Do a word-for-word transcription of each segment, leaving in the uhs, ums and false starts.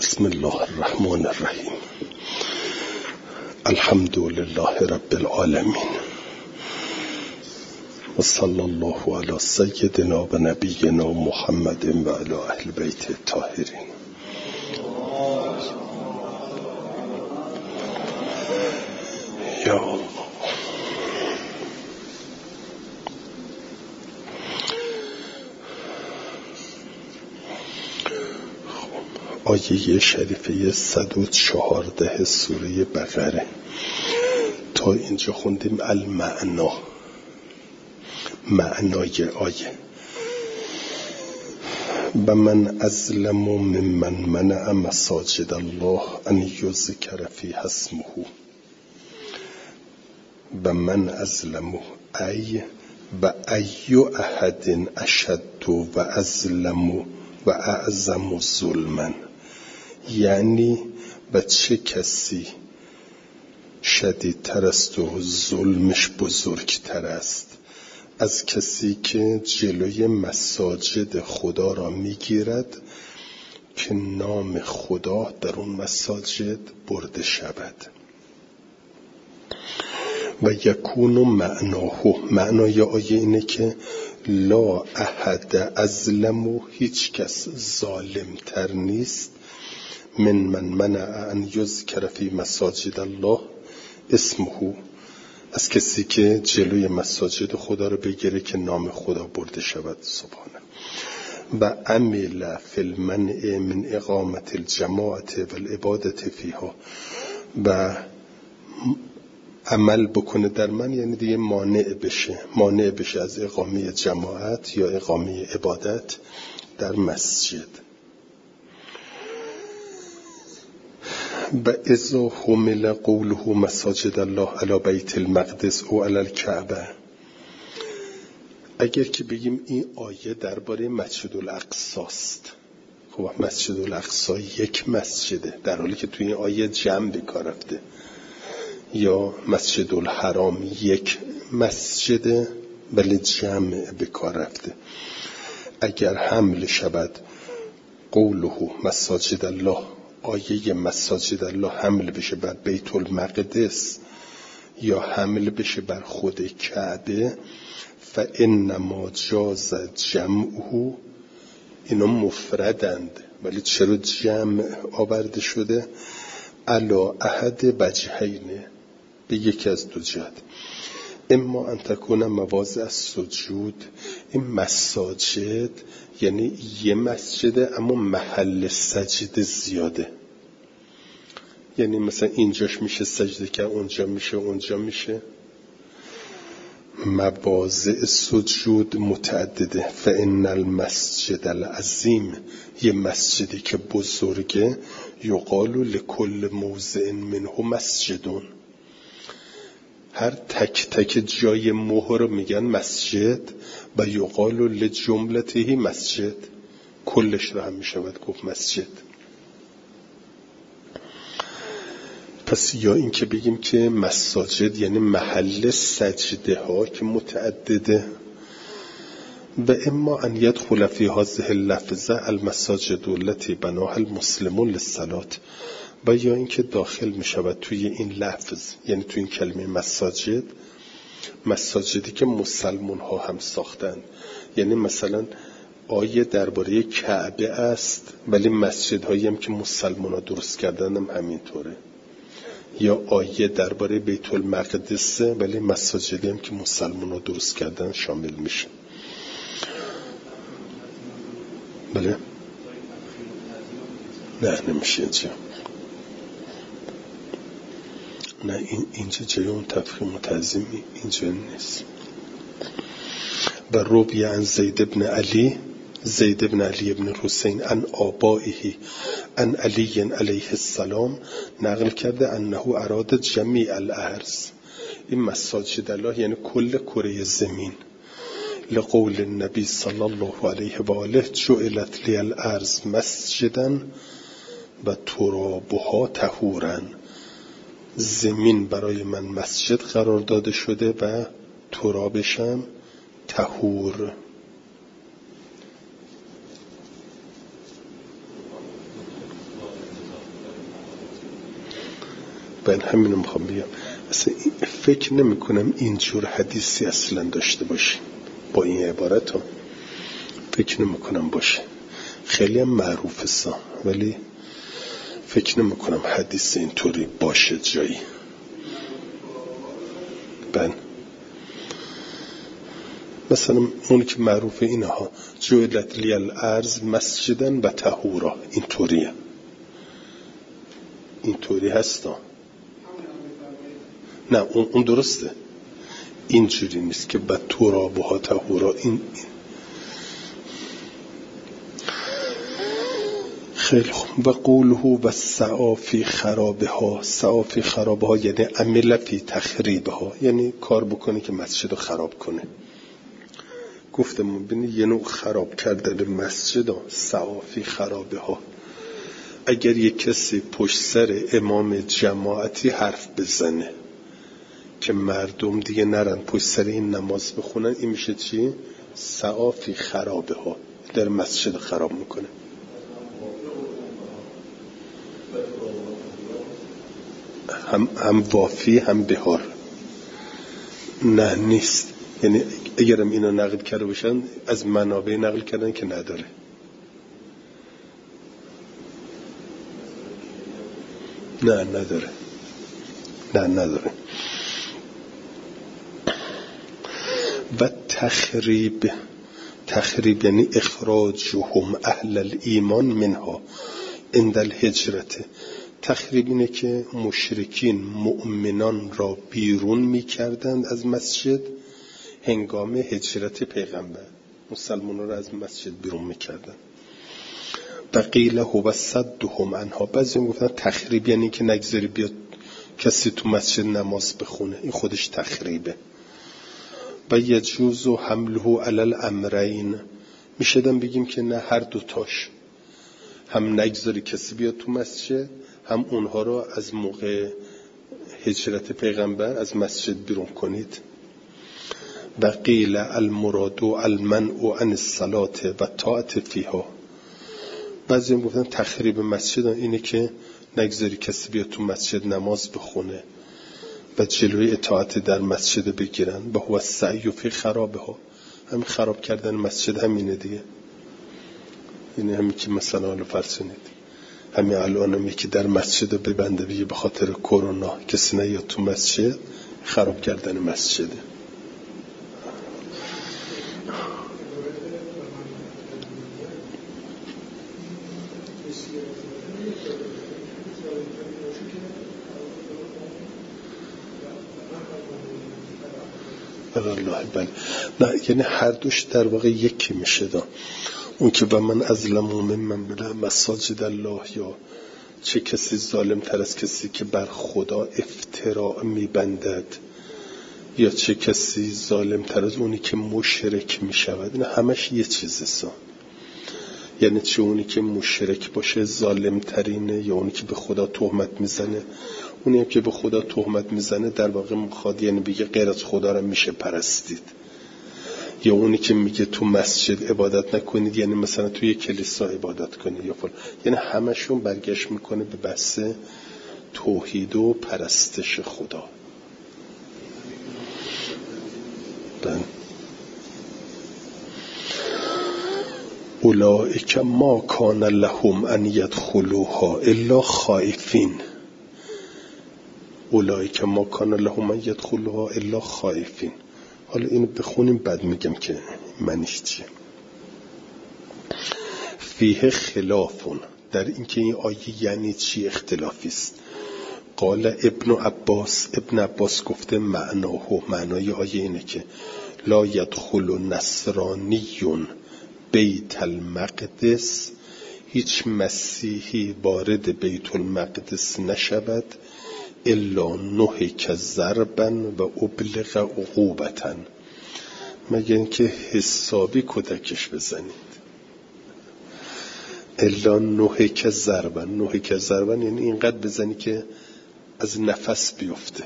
بسم الله الرحمن الرحیم. الحمد لله رب العالمین و صلی الله علی سیدنا و نبینا محمد و علی اهل بیت الطاهرین. یا الله. آیه شریفه صد و چهارده سوره بقره تا اینجا خوندیم. المعنا، معنای آیه. و من ازلم ممن منع مساجد الله ان یذکر فیها اسمه. و من ازلم ای و ای احد اشد و ازلم و اعظم ظلما، یعنی و چه کسی شدیدتر است و ظلمش بزرگتر است از کسی که جلوی مساجد خدا را میگیرد که نام خدا در اون مساجد برده شود. و یکون معناه، معنای آیه اینه که لا احد ازلم، هیچ کس ظالمتر نیست، من من منع ان یذکر فی مساجد الله اسمه، از کسی که جلوی مساجد خدا رو بگیره که نام خدا برده شود سبحانه. و عمل فی المنع من اقامت الجماعت و العبادت فیها، و عمل بکنه در من، یعنی دیگه مانع بشه مانع بشه از اقامه جماعت یا اقامه عبادت در مسجد. و اذا حمل قوله مساجد الله علی بیت المقدس او علی الکعبه، اگر که بگیم این آیه درباره مسجد الاقصی است، خب مسجد الاقصی یک مسجده در حالی که توی این آیه جمع به کار رفته، یا مسجد الحرام یک مسجده ولی جمع به کار رفته. اگر حمل شود قوله مساجد الله، آیه مساجد الله حمل بشه بر بیت المقدس یا حمل بشه بر خود کعبه، فانما جاز جمعه، اینا مفردند ولی چرا جمع آورده شده؟ علا احد وجهین، به یکی از دو جهت. اما ان تکون مواضع السجود، این مساجد یعنی یه مسجده اما محل سجده زیاده، یعنی مثلا اینجاش میشه سجده که اونجا میشه اونجا میشه. مواضع سجود متعدده. فان المسجد العظیم، یه مسجدی که بزرگه، یقال لکل موضع منه مسجدون، هر تک تک جای مهر رو میگن مسجد. و یقال لجملته مسجد، کلش رو هم میشود گفت مسجد. پس یا این که بگیم که مساجد یعنی محل سجده ها که متعدده. و اما ان يدخل فی هذه اللفظه المساجد التي بناها المسلمون للصلاة، و یا این که داخل می شود توی این لفظ، یعنی توی این کلمه مساجد، مساجدی که مسلمان ها هم ساختن. یعنی مثلا آیه درباره کعبه است ولی مسجد هایی هم که مسلمان ها درست کردن هم همینطوره، یا آیه درباره بیت المقدس ولی مساجدی هم که مسلمان ها درست کردن شامل میشه. بله؟ نه نمیشه اینجا، نه این اینجا جای اون تفخیم و تعظیمی اینجا نیست. و روی عن زید بن علی، زید بن علی بن حسین، عن آبائه عن علی علیه السلام، نقل کرده انه اراد جمیع الارض، این مساجد الله یعنی کل کره زمین. لقول النبی صلی الله علیه و آله جعلت لی الارض مسجدا و ترابها طهورا، زمین برای من مسجد قرار داده شده و ترابشم طهور. من همینو میخوام بگم. اصلا فکر نمی کنم اینجور حدیثی اصلا داشته باشیم با این عبارت ها، فکر نمی کنم باشه. خیلی هم معروفه سا، ولی فکر نمی کنم حدیث اینطوری باشه جایی. بله مثلا اون که معروفه اینها جعلت لی الارض مسجدن و طهورا، اینطوریه، اینطوری هستا. نه اون, اون درسته، اینجوری نیست که با ترابها طهورا. این, این خیلی خوب. و قوله و سعی فی خرابها، سعی فی خرابها یعنی عمل فی تخریبها، یعنی کار بکنه که مسجد رو خراب کنه. گفتم ببینید یه نوع خراب کردن مسجد ها، سعی فی خرابها. اگر یک کسی پشت سر امام جماعتی حرف بزنه که مردم دیگه نرن پشت سر این نماز بخونن، این میشه چی؟ سعی فی خرابها، در مسجد خراب میکنه. هم, هم وافی هم بهار. نه نیست، یعنی اگرم اینا نقل کرده باشن از منابع نقل کردن که نداره. نه نداره، نه نداره. و تخریب، تخریب یعنی اخراجهم اهل الایمان منها عند الهجرت. تخریب اینه که مشرکین مؤمنان را بیرون می‌کردند از مسجد هنگام هجرت پیغمبر، مسلمانان را از مسجد بیرون می‌کردند. و قیل هو صدهم عنها، بعضی میگفتن تخریب یعنی که نگذاری بیاد کسی تو مسجد نماز بخونه، این خودش تخریبه. و یجوز حمله علی الامرین، میشدم بگیم که نه هر دوتاش، هم نگذاری کسی بیاد تو مسجد، هم اونها رو از موقع هجرت پیغمبر از مسجد بیرون کنید. و قیل المراد المنع عن الصلاة و طاعت فیها، بعضی هم گفتن تخریب مسجد اینه که نگذاری کسی بیاد تو مسجد نماز بخونه و جلوی اطاعت در مسجد بگیرن. و هو السعی فی خرابها، همین خراب کردن مسجد همینه دیگه. یعنی همین که مثلا حالا فرسونید همین الان هم یکی در مسجد ببنده بگه به خاطر کرونا کسی نیاد تو مسجد، خراب کردن مسجده. الله بله. نه یعنی هر دوش در واقع یکی میشه دا. اون که با من از لمومن من بله مساجد الله، یا چه کسی ظالم تر از کسی که بر خدا افتراء میبندد، یا چه کسی ظالم تر از اونی که مشرک میشود. نه همش یه چیزه سا. یعنی چه اونی که مشرک باشه ظالم ترینه، یا اونی که به خدا تهمت میزنه. اونی هم که به خدا تهمت میزنه در واقع مخواد یعنی بگه غیر از خدا را میشه پرستید. یا اونی که میگه تو مسجد عبادت نکنید یعنی مثلا توی کلیسا عبادت کنید یا فلان. یعنی همشون برگشت میکنه به بحث توحید و پرستش خدا. بله. اولئک ما کان لهم ان یدخلوها الا خائفین. اولئک ما کان لهم ان یدخلوها الا خائفین. حالا اینو بخونیم بعد میگم که معنیش چیه. فیه خلافون، در اینکه این آیه یعنی چی اختلافی است. قال ابن عباس، ابن عباس گفته معناه، معنای آیه اینه که لا یدخل نصرانیون بیت المقدس، هیچ مسیحی وارد بیت المقدس نشود الا نهک ضربا و ابلغ عقوبتا، مگر اینکه حسابی کتکش بزنید. الا نهک ضربا، نهک ضربا یعنی اینقدر بزنی که از نفس بیفته.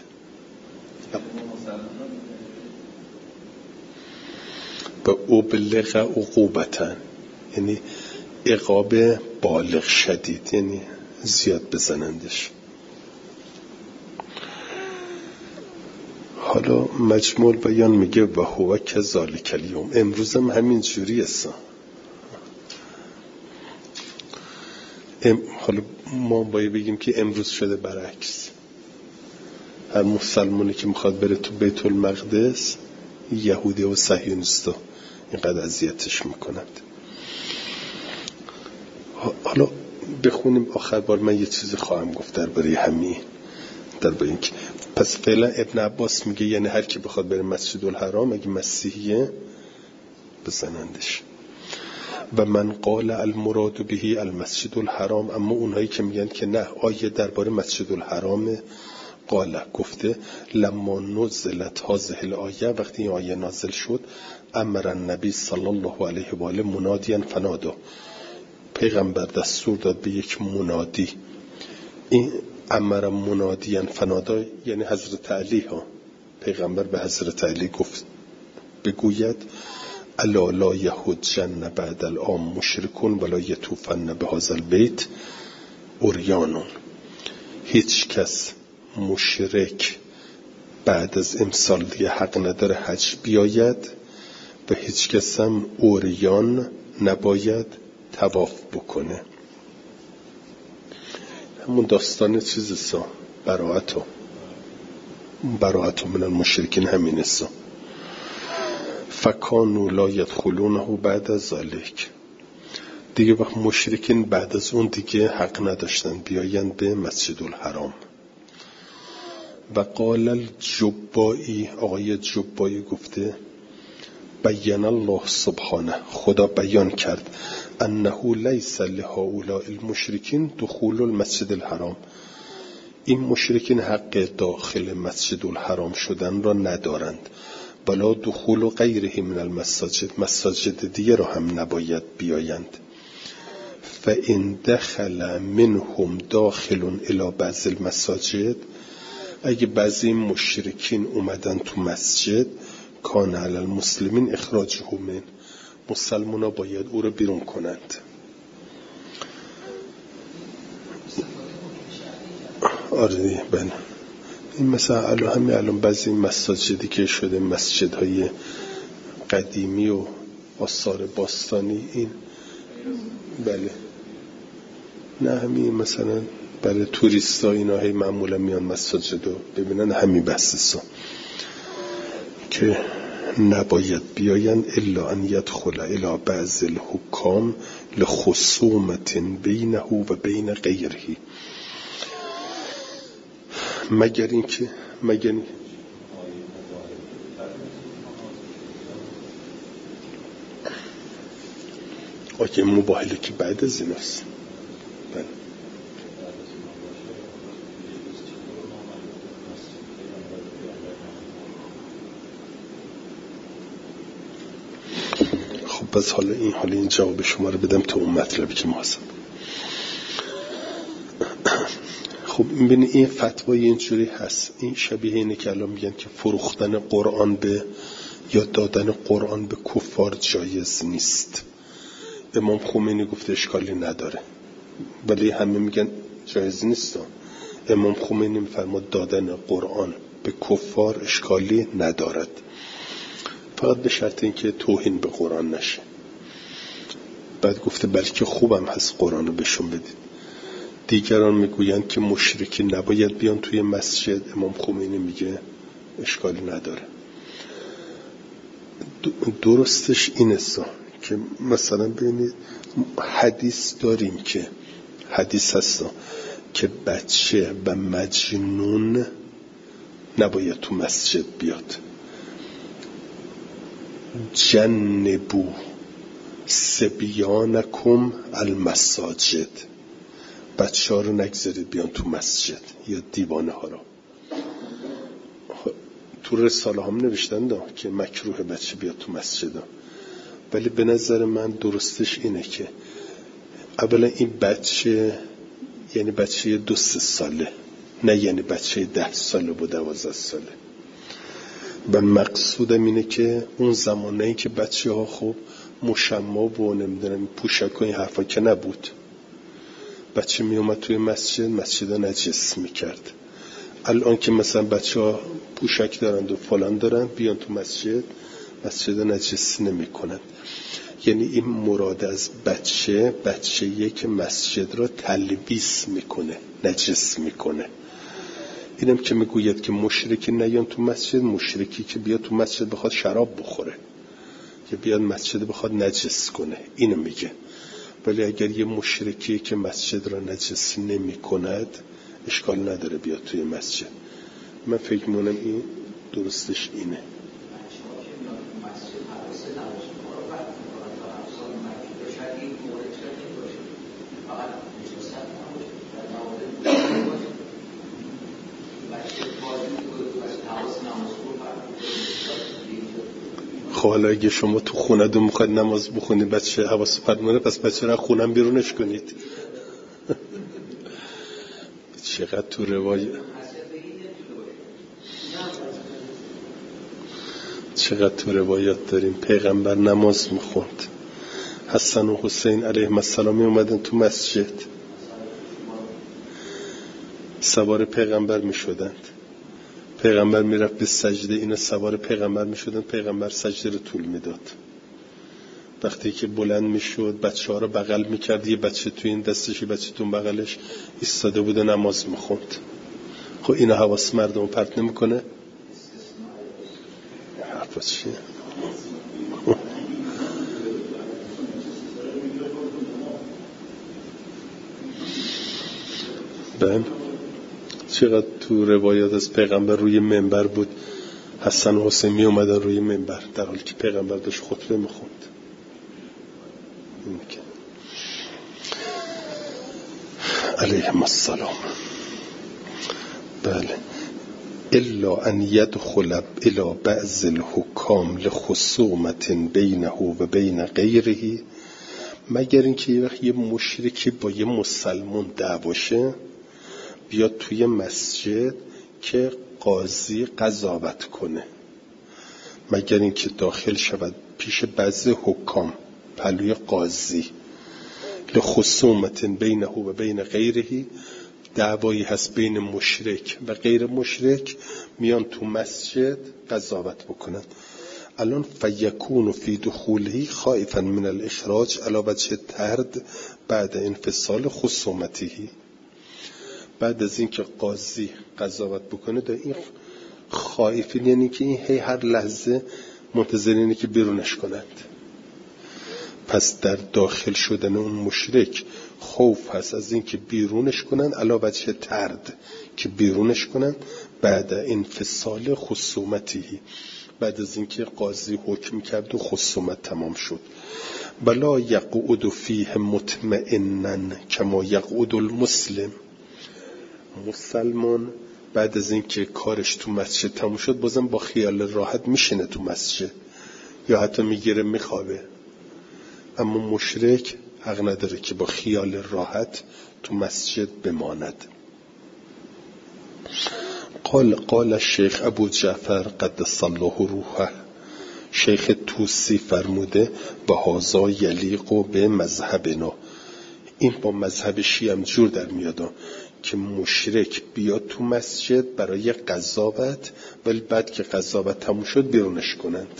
و ابلغ عقوبتا یعنی عقاب بالغ شدید، یعنی زیاد بزنندش. حالا مجموع بیان میگه و هو کذالک الیوم، امروز هم همین جوری است. ام حالا ما باید بگیم که امروز شده برعکس. هر مسلمانی که میخواد بره تو بیت المقدس، یهودی و صهیونیستا اینقدر اذیتش میکنند. حالا بخونیم آخر بار من یه چیزی خواهم گفت درباره همین، درباره اینکه پس فعلا ابن عباس میگه یعنی هر کی بخواد بره مسجد الحرام اگه مسیحیه بزنندش. و من قال المراد به المسجد الحرام، اما اونهایی که میگن که نه آیه درباره مسجد الحرام، قال گفته لما نزلت هذه الآیه، وقتی این آیه نازل شد، امر النبی صلی الله علیه و آله منادیا فنادا، پیغمبر دستور داد به یک منادی. این امر منادیا فنادا یعنی حضرت علی ها، پیغمبر به حضرت علی گفت بگوید الا لا یحجن بعد العام مشرکون ولا یطوفن بهذا البیت عریانون، هیچ کس مشرک بعد از امسال دیگه حق نداره حج بیاید و هیچ کس هم عریان نباید طواف بکنه. همون داستان چیزسا، براءتو براءتو من المشرکین همین است. فکانوا لا یدخلونه بعد از ذالک، دیگه وقت مشرکین بعد از اون دیگه حق نداشتن بیایند به مسجد الحرام. و قال الجبائی، آقای جبائی گفته بیان الله سبحانه، خدا بیان کرد انه لیس لهؤلاء المشرکین دخول المسجد الحرام، این مشرکین حق داخل مسجد الحرام شدن را ندارند، بلا دخول غیره من المساجد، مساجد دیگه را هم نباید بیایند. فإن دخل منهم داخل الى بعض المساجد، اگه بعضی مشرکین اومدن تو مسجد، کان علی المسلمین اخراجه من، مسلمونا باید او رو بیرون کنند. آره بله، این مثلا الان همین الان بعضی مساجدی که شده مسجدهای قدیمی و آثار باستانی، این بله نه همین مثلا برای توریستا اینا هی معمولا میان مساجد رو ببینن، همین بحثا که نباید بیاین الا ان یدخل الی بعض الحکام لخصومت بینه و بین غیره، مگر اینکه مگر آیه مباهله که بعد از این است. بله خب بس حالا این حالا این جواب شما رو بدم تا اون مطلبی که ما هستم. خب میبینی این فتوای اینجوری هست، این شبیه اینه که الان میگن که فروختن قرآن به یا دادن قرآن به کفار جایز نیست. امام خمینی گفته اشکالی نداره، ولی همه میگن جایز نیست. امام خمینی میفرماد دادن قرآن به کفار اشکالی ندارد، فقط به شرط اینکه توهین به قرآن نشه. بعد گفته بلکه خوبم هست قرآن رو بهشون بدید. دیگران میگویند که مشرکین نباید بیان توی مسجد، امام خمینی میگه اشکالی نداره. درستش اینه که مثلا ببینید حدیث داریم که حدیث هست که بچه و مجنون نباید تو مسجد بیاد. جنبو سبیانکم المساجد، بچه ها رو نگذارید بیان تو مسجد یا دیوانه ها رو. تو رساله هم نوشتن دا که مکروه بچه بیاد تو مسجد ها. ولی به نظر من درستش اینه که اولا این بچه یعنی بچه دو سه ساله، نه یعنی بچه ده ساله و دوازده ساله. و مقصودم اینه که اون زمانهایی که بچه ها خب مشما و نمیدونم پوشک و این حرفا که نبود، بچه می اومد توی مسجد مسجد ها نجس می کرد. الان که مثلا بچه ها پوشک دارند و فلان دارند بیان تو مسجد، مسجد نجس نمی کنند. یعنی این مراد از بچه بچه‌ایه که مسجد را تلویث میکنه، نجس میکنه. اینم که میگوید که مشرکی نیان تو مسجد، مشرکی که بیاد تو مسجد بخواد شراب بخوره که بیاد مسجد بخواد نجس کنه، اینو میگه. ولی اگر یه مشرکی که مسجد را نجس نمی کند اشکال نداره بیاد توی مسجد. من فکر می‌کنم این درستش اینه. خب حالا اگه شما تو خونه دو میخواید نماز بخونید بچه حواس پرت پس بچه را خونم بیرونش کنید. چقدر تو روایت چقدر تو روایت داریم پیغمبر نماز میخوند، حسن و حسین علیهم السلام اومدن تو مسجد، سوار پیغمبر میشدند، پیغمبر میرفت به سجده، اینا سوار پیغمبر میشدن، پیغمبر سجده رو طول میداد. وقتی که بلند میشد بچه ها رو بغل میکرد، یه بچه تو این دستش یه بچه تو بغلش ایستاده بوده نماز میخوند. خب اینا حواس مردم رو پرت نمیکنه؟ حرفا چیه؟ بله چقدر تو روایات از پیغمبر روی منبر بود، حسن و حسین می اومدن روی منبر در حالی که پیغمبر داشت خطبه میخوند. علیهم السلام. بله الا ان يدخل الى بعض الحکام لخصومت بینه و بین غیره، مگر اینکه یه وقت یه مشرکی با یه مسلمان دعواشه بیاد توی مسجد که قاضی قضاوت کنه، مگر اینکه داخل شود پیش بعضی حکام پلوی قاضی، لخصومت بینه و بین غیره، دعوایی هست بین مشرک و غیر مشرک، میان تو مسجد قضاوت بکنن. الان فیکون فی دخوله خائفا من الاخراج علی وجه طرد بعد انفصال خصومته، بعد از اینکه قاضی قضاوت بکنه در این خائفین، یعنی که این هی هر لحظه منتظرینه که بیرونش کنند. پس در داخل شدن اون مشرک خوف هست از اینکه بیرونش کنن علی وجه طرد، که بیرونش کنن بعد انفصال خصومتی، بعد از اینکه قاضی حکم کرد و خصومت تمام شد. بلا یقعد فیه مطمئنا کما یقعد المسلم، مسلمان بعد از اینکه کارش تو مسجد تموم شد بازم با خیال راحت میشینه تو مسجد یا حتی میگیره میخوابه، اما مشرک حق نداره که با خیال راحت تو مسجد بماند. قال قال الشیخ ابو جعفر قدس الله روحه، شیخ توسی فرموده و هذا یلیق به مذهبنا، این با مذهب شیعه هم جور در میاد که مشرک بیاد تو مسجد برای قضاوت، ولی بعد که قضاوت تموم شد بیرونش کنند.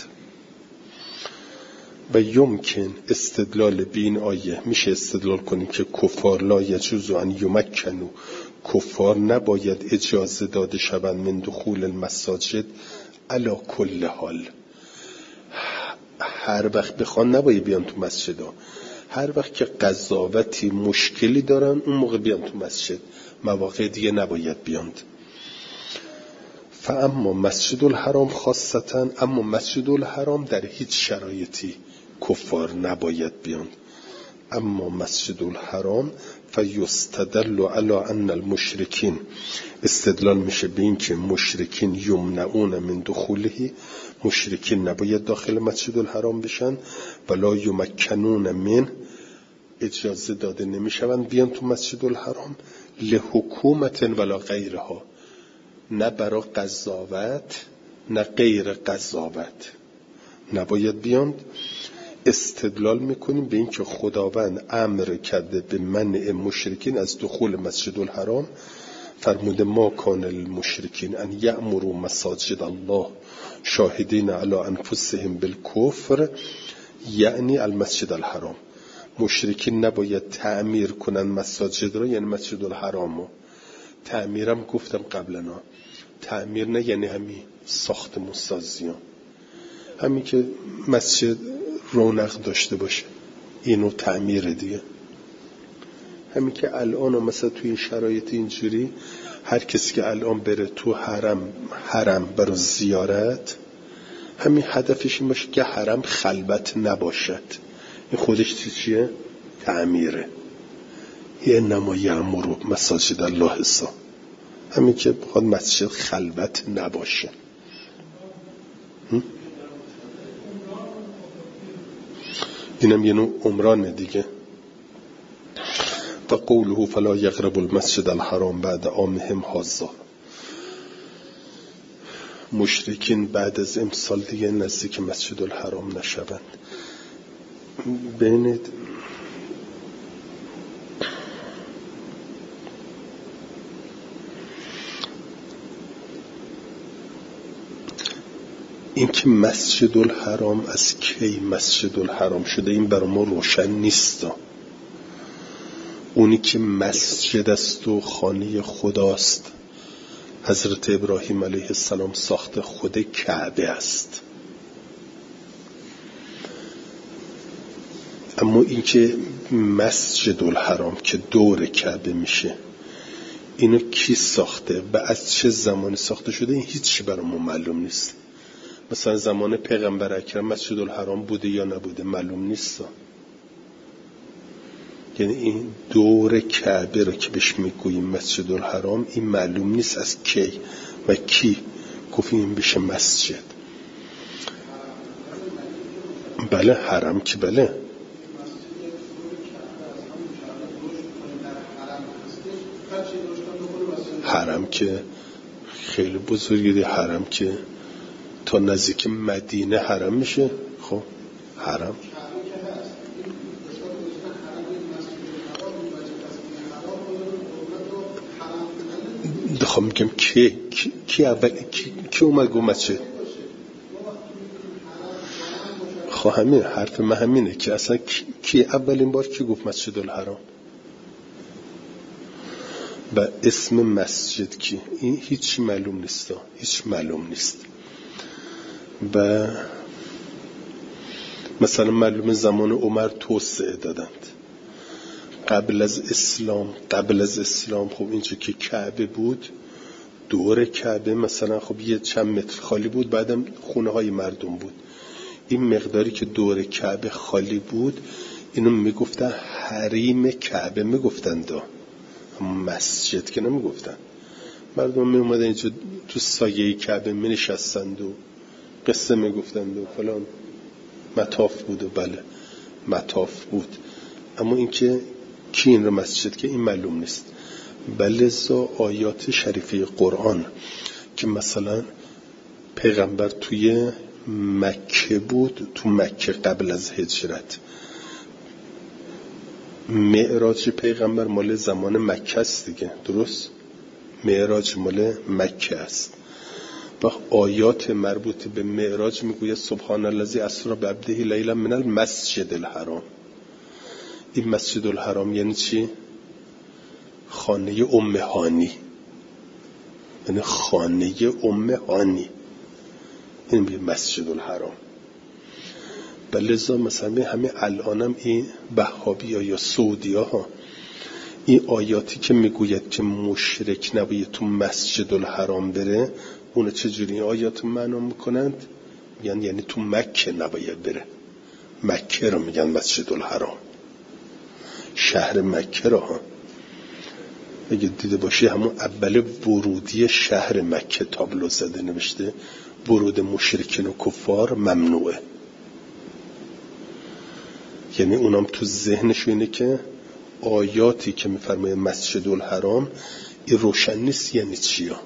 و یمکن استدلال بین آیه، میشه استدلال کنیم که کفار لا یجوز ان یمکنوا، کفار نباید اجازه داده شوند من دخول المساجد علی کل حال، هر وقت بخوان نباید بیان تو مسجد ها، هر وقت که قضاوتی مشکلی دارن اون موقع بیان تو مسجد، مواقع دیگه نباید بیاند. فاما مسجد الحرام خاصتا، اما مسجد الحرام در هیچ شرایطی کفار نباید بیاند. اما مسجد الحرام فیستدل علی ان المشرکین، استدلال میشه به این که مشرکین یمنعون من دخوله، مشرکین نباید داخل مسجد الحرام بشن، ولا یمکنون من، اجازه داده نمیشوند بیان تو مسجد الحرام، لحکومت ولا غیرها، نه برای قضاوت نه غیر قضاوت نباید بیاند. استدلال میکنیم به این که خداوند امر کرده به منع مشرکین از دخول مسجد الحرام فرموده ما کان المشرکین ان یأمروا مساجد الله شاهدین علی انفسهم بالکفر، یعنی المسجد الحرام. مشرکین نباید تعمیر کنن مساجد را، یعنی مسجد الحرام رو. تعمیرم گفتم قبلا، تعمیر نه یعنی همین ساخت مسازیان، همین که مسجد رونق داشته باشه، اینو تعمیره دیگه. همین که الان مثلا توی این شرایط اینجوری هر کسی که الان بره تو حرم حرم برای زیارت، همین هدفش این باشه که حرم خلوت نباشد. این خودش چیه؟ تعمیره. یه نما یعمرو مساجد الله حسا، همین که بخواد مسجد خلوت نباشه. اینم یه نوع عمران دیگه. و قوله فلا یقربوا المسجد الحرام بعد عامهم هذا، مشرکین بعد از امسال دیگه نزدیک مسجد الحرام نشوند. ببینید این که مسجد الحرام از کی مسجد الحرام شده این برای ما روشن نیست. اونی که مسجد است و خانه خداست، حضرت ابراهیم علیه السلام ساخت خود کعبه است. اما این که مسجد الحرام که دور کعبه میشه، اینو کی ساخته و از چه زمانی ساخته شده، این هیچی برای ما معلوم نیست. مثلا زمان پیغمبر اکرم مسجد الحرام بوده یا نبوده معلوم نیست. یعنی این دور کعبه رو که بهش میگوییم مسجد الحرام، این معلوم نیست از کی و کی گفتیم بشه مسجد. بله حرم که بله، حرم که خیلی بزرگه، حرم که تا نزدیک مدینه حرم میشه. خب حرم دخواه میگم کی کی, کی اول کی, کی اومد گفت مسجد؟ خب همین حرف من همینه که اصلا کی, کی اولین بار کی گفت مسجد الحرام و اسم مسجد کی؟ این هیچ معلوم نیست، هیچ معلوم نیست. و مثلا معلوم زمان عمر توسعه دادند. قبل از اسلام قبل از اسلام خب اینجا که کعبه بود، دور کعبه مثلا خب یه چند متر خالی بود، بعدم خونه های مردم بود. این مقداری که دور کعبه خالی بود اینو میگفتن حریم کعبه میگفتن، دا مسجد که نمیگفتن. مردم می اومدن اینجا تو سایه کعبه می نشستند و قصه میگفتند و فلان، مطاف بود و بله مطاف بود. اما اینکه کی این رو مسجد که این معلوم نیست. بله زا آیات شریفه قرآن که مثلا پیغمبر توی مکه بود، تو مکه قبل از هجرت، معراج پیغمبر مال زمان مکه است دیگه، درست؟ معراج مال مکه است و آیات مربوط به معراج میگوید سبحان الذی اسری بعبده لیلا من المسجد الحرام. این مسجد الحرام یعنی چی؟ خانه ام هانی، یعنی خانه ام هانی، این میگه مسجد الحرام. بلذا مثلا همه الانم این وهابی ها یا سعودی ها این آیاتی که میگوید که مشرک نباید تو مسجد الحرام بره، اون چجوری آیات معنا میکنند؟ یعنی یعنی تو مکه نباید بره. مکه رو میگن مسجد الحرام، شهر مکه رو ها. اگه دیده باشی همون اول ورودی شهر مکه تابلو زده نوشته ورود مشرکین و کفار ممنوعه. یعنی اونام تو ذهنش اینه که آیاتی که میفرماید مسجد الحرام این روشن نیست یعنی چیا.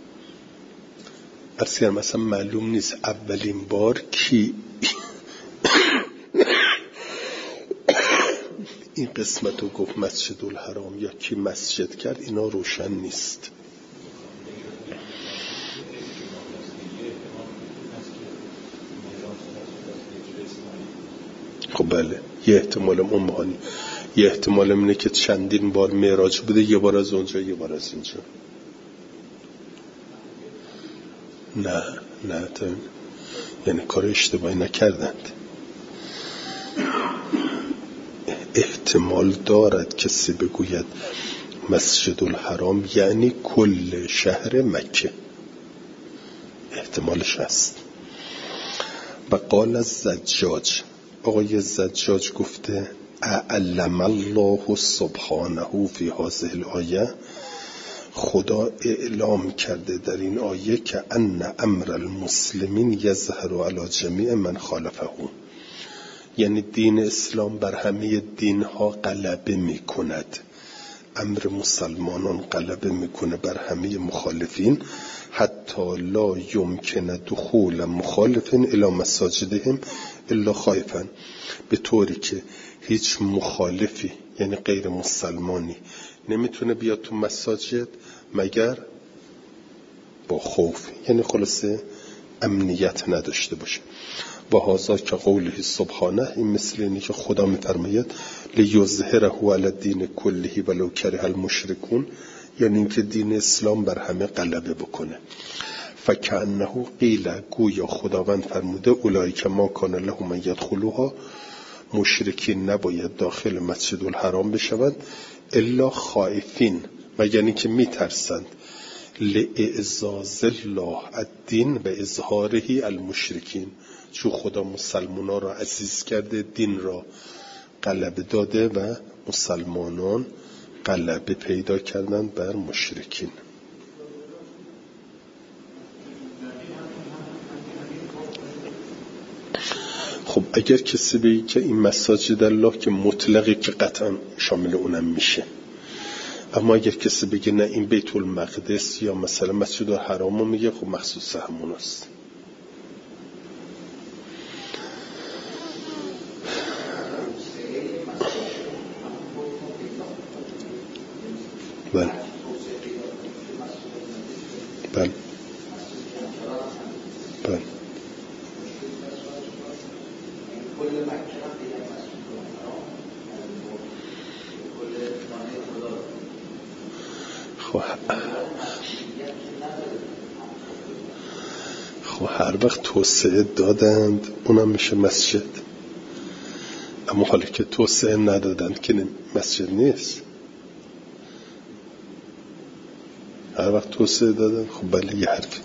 اصلا مثلا معلوم نیست اولین بار کی این قسمت رو گفت مسجد الحرام یا کی مسجد کرد، اینا روشن نیست. بله یه احتمال ممهانی، یه احتمال اینه که چندین بار معراج بوده، یه بار از اونجا یه بار از اینجا. نه نه تا یعنی کار اشتباهی نکردند. احتمال دارد کسی بگوید مسجد الحرام یعنی کل شهر مکه، احتمالش هست. و قال الزجاج، آقای زجاج گفته اعلم الله سبحانه فی هذه الآیه، خدا اعلام کرده در این آیه که ان امر المسلمین یظهر علی جمیع من خالفه، یعنی دین اسلام بر همه دینها غلبه می کند، امر مسلمانان غلبه میکنه بر همه مخالفین، حتی لا یمکن دخول مخالفین الی مساجدهم الا خائفا، به طوری که هیچ مخالفی یعنی غیر مسلمانی نمیتونه بیاد تو مساجد مگر با خوف، یعنی خلاصه امنیت نداشته باشه. و هذا که قوله سبحانه، این مثل اینی که خدا میفرماید لیظهره علی الدین کله ولو کره المشرکون، یعنی اینکه دین اسلام بر همه غلبه بکنه. فکأنه قیل، گویا خداوند فرموده اولئک ما کان لهم ان یدخلوها، مشرکین نباید داخل مسجد الحرام بشوند، الا خائفین، مگر اینکه میترسند، لاعزاز الله الدین و اظهاره المشرکین، چون خدا مسلمانان را عزیز کرده، دین را غلبه داده و مسلمانان غلبه پیدا کردن بر مشرکین. خب اگر کسی بگه که این مساجد الله که مطلقی که قطعا شامل اونم میشه، اما اگر کسی بگه نه این بیت المقدس یا مثلا مسجد الحرام رو میگه، خب مخصوص همون است. بله بله بله خب خب هر وقت توسعه دادند اونم میشه مسجد، اما حالا که توسعه ندادند که مسجد نیست. هر وقت توسعه دادن خب بله یه حرفی.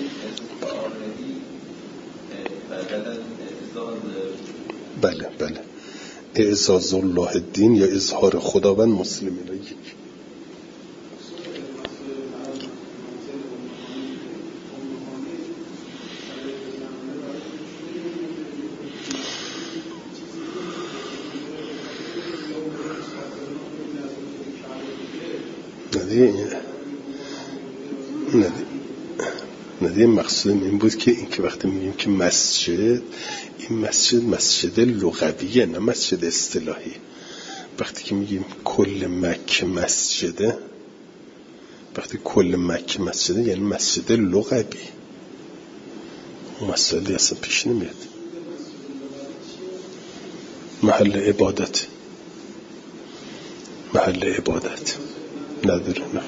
بله بله اعزاز الله الدین یا اظهار خداوند مسلمین را یک. ندیه ندیه مقصودم این بود که این که وقتی میگیم که مسجد، این مسجد مسجد لغویه نه مسجد اصطلاحی. وقتی که میگیم کل مکه مسجده، وقتی کل مکه مسجده یعنی مسجد لغوی، اون مسئله اصلا پیش نمیاد. محل عبادت، محل عبادت نداره نه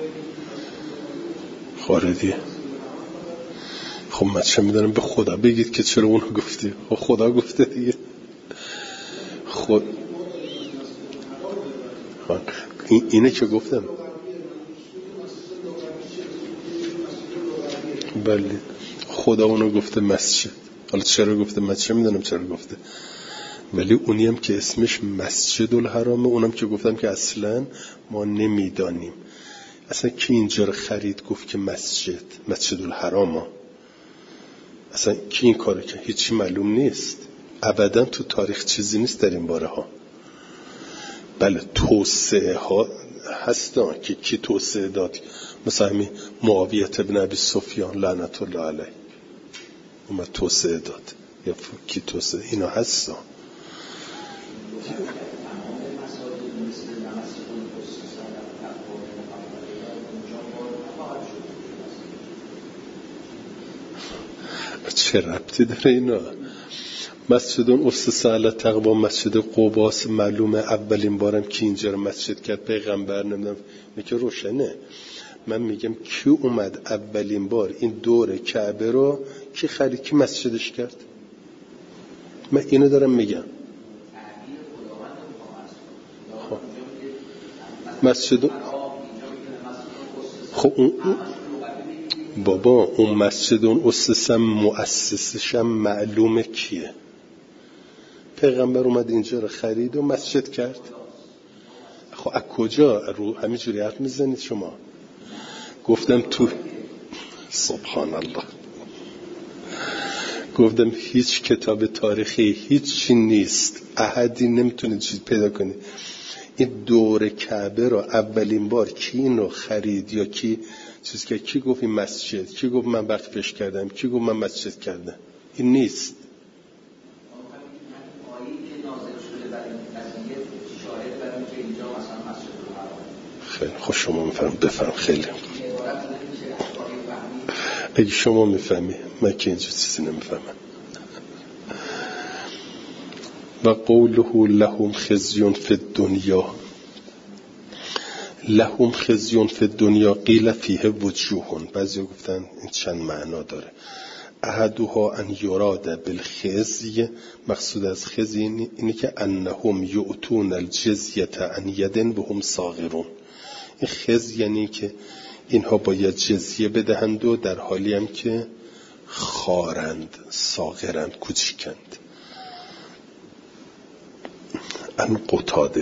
خاردیه. خب من چه میدونم، به خدا بگید که چرا اونو گفتی. خب خدا گفته دیگه. خود این اینه که گفتم. بله خدا اونو گفته مسجد، حالا چرا گفته من چه میدونم چرا گفته، ولی اونی هم که اسمش مسجد الحرامه، اونم که گفتم که اصلا ما نمیدانیم اصلا کی اینجا رو خرید گفت که مسجد مسجد الحرامه، اصلا کی این کارو که هیچی معلوم نیست، ابدا تو تاریخ چیزی نیست در این باره ها. بله توسعه ها هستن که کی توسعه داد، مثلا همین معاویه ابن ابی سفیان لعنت الله علیه اومد توسعه داد، یا کی توسعه، اینا هستن. چه ربطی داره اینا؟ مسجد اسس علی تقوا مسجد قباس معلومه اولین بارم که اینجا رو مسجد کرد پیغمبر، نمیدونم میگه روشنه. من میگم کی اومد اولین بار این دور کعبه رو کی خرید، کی مسجدش کرد؟ من اینو دارم میگم. خب مسجد خب اون بابا اون مسجد اون اسسم مؤسسشم معلومه کیه. پیغمبر اومد اینجا رو خرید و مسجد کرد. خب از کجا رو همینجوری حرف میزنید شما؟ گفتم تو سبحان الله، گفتم هیچ کتاب تاریخی هیچ چی نیست، احدی نمیتونه چیز پیدا کنی. این دور کعبه رو اولین بار کی اینو خرید یا کی چیز که کی گفت این مسجد، کی گفت من وقفش کردم، کی گفت من مسجد کردم؟ این نیست. خیلی خوش شما میفهم بفهم. خیلی اگه شما میفهمی، من که اینجا چیزی نمیفهمم. و قوله لهم خزی فی الدنیا، لهم خزی فی الدنیا قیل فیه وجوه، بعضی گفتن این چند معنا داره. احدها ان یراد بالخزی، مقصود از خزی اینه که انهم یؤتون الجزیه عن یدن وهم صاغرون. این خزی یعنی که اینها باید جزیه بدهند و در حالی هم که خارند، صاغرند، کوچیکند. ان قتاده